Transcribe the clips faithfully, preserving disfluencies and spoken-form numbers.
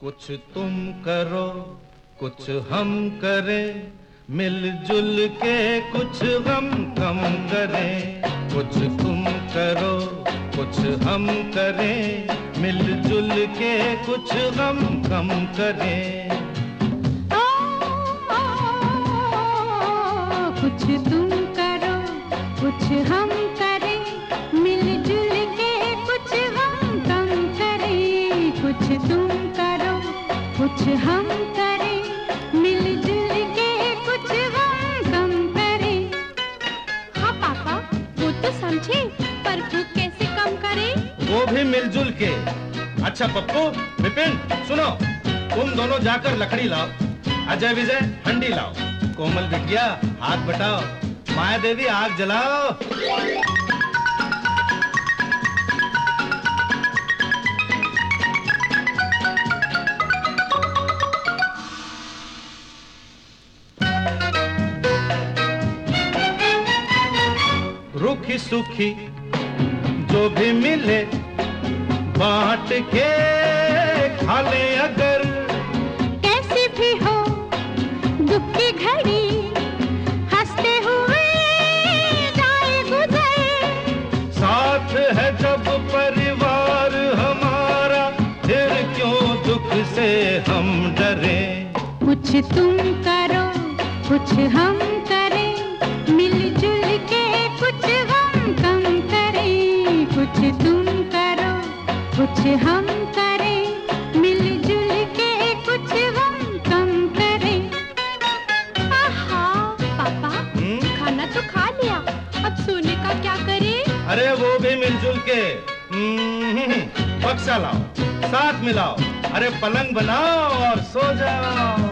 कुछ तुम करो कुछ हम करें, मिलजुल के कुछ गम कम करें। कुछ तुम करो कुछ हम करें, मिलजुल के कुछ गम कम करें। ओ, ओ, ओ, कुछ तुम करो कुछ हम करें, मिलजुल के कुछ गम कम करें। कुछ तुम करो कुछ हम करें, मिलजुल के कुछ गम कम करें। हाँ पापा, वो तो समझे, पर भूख कैसे कम करें? वो भी मिलजुल के। अच्छा पप्पू, विपिन, सुनो, तुम दोनों जाकर लकड़ी लाओ, अजय विजय हंडी लाओ, कोमल बिटिया हाथ बटाओ, माया देवी आग जलाओ। रूखी सूखी जो भी मिले बांट के खा ले, अगर कैसी भी हो दुख की घड़ी, हंसते हुए जाए गुजर। साथ है जब परिवार हमारा, फिर क्यों दुख से हम डरे। कुछ तुम करो कुछ हम करें, मिलजुल के कुछ गम कम करें। कुछ तुम करो कुछ हम करें, मिलजुल के कुछ गम कम करें। आहा पापा, खाना तो खा लिया, अब सोने का क्या करें? अरे वो भी मिलजुल के। बक्सा लाओ, साथ मिलाओ, अरे पलंग बनाओ और सो जाओ।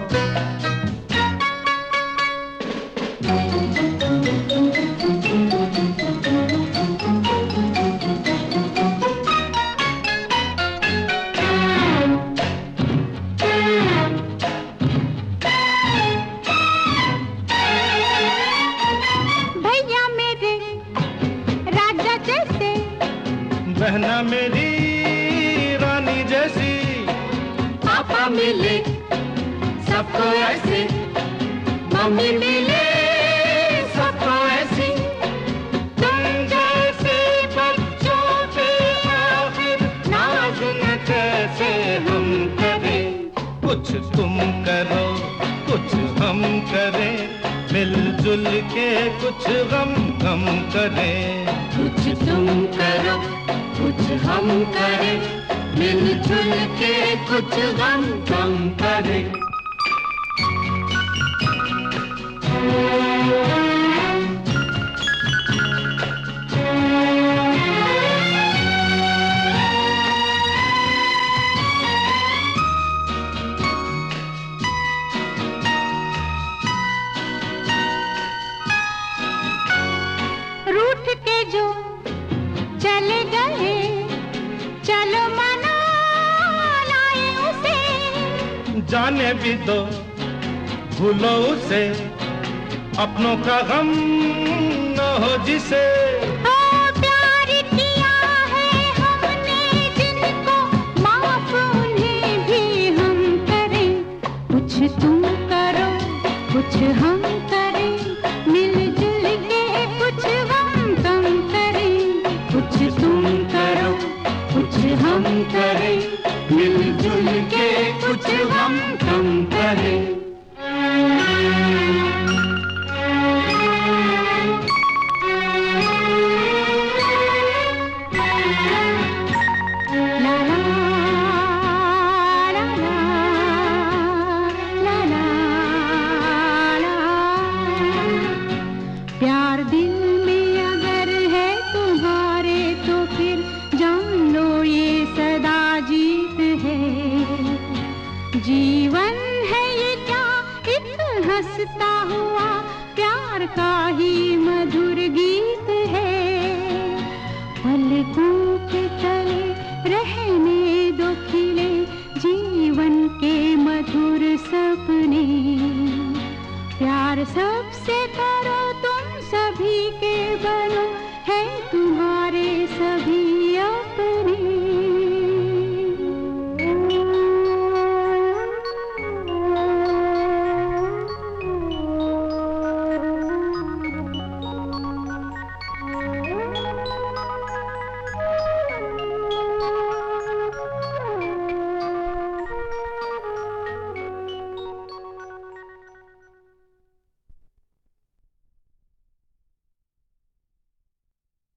बहना मेरी रानी जैसी, पापा मिले सबको ऐसी, मम्मी मिले सबको ऐसी। तुम जैसे बच्चों पे आखिर नाज न कैसे हम करें। कुछ तुम करो कुछ हम करें, मिलजुल के कुछ गम कम करें। कुछ तुम करो कुछ हम करें, मिलजुल के कुछ गम कम करें। रूठ के जो चले गए, चलो मना लाए उसे। जाने भी दो भूलो उसे, अपनों का गम न हो जिसे। ओ प्यार किया है हमने जिनको, माफ उन्हें भी हम करें। कुछ तुम करो कुछ हम करें, मिलजुल के कुछ गम कम करें। कुछ तुम करो कुछ हम करें, मिलजुल के कुछ गम कम करें। ला ला ला ला ला ला ला। प्यार दिल में अगर है तुम्हारे, तो फिर जान लो ये सदा जीत है। जीवन है ये क्या एक हंसता हुआ प्यार का ही मधुर गीत है। पलकों के तले रहने